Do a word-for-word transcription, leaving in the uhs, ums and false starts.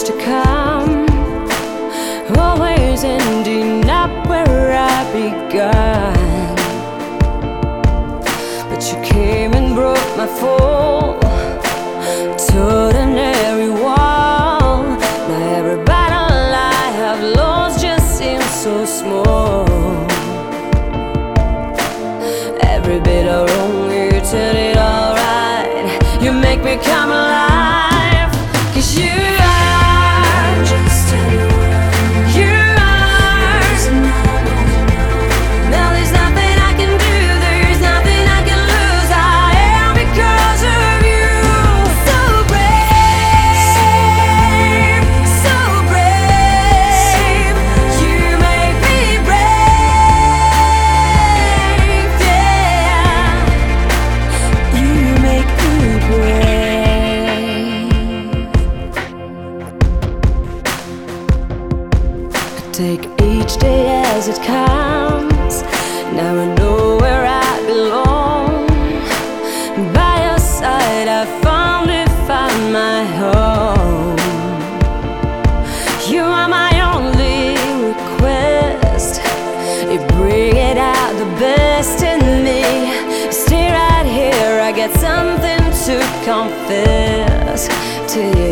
to come, always ending up where I began. But you came and broke my fall to ordinary wall. Now every battle I have lost just seems so small. Every bit of wrong, you turn it all right. You make me come alive, 'cause you are just anyone. You are. Now there's nothing I can do, there's nothing I can lose. I am because of you. So brave, so brave. You make me brave, yeah. You make me brave. I take each day as it comes. Now I know where I belong. By your side I finally found my home. You are my only request. You bring it out the best in me. Stay right here, I got something to confess to you.